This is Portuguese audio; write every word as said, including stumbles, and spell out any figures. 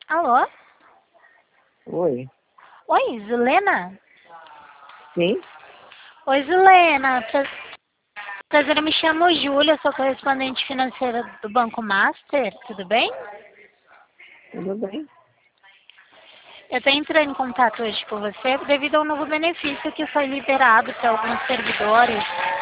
Alô? Oi. Oi, Zulena? Sim? Oi, Zulena. Pra- Prazer, eu me chamo Júlia, sou correspondente financeira do Banco Master, tudo bem? Tudo bem? Eu estou entrando em contato hoje com você devido a um novo benefício que foi liberado para alguns servidores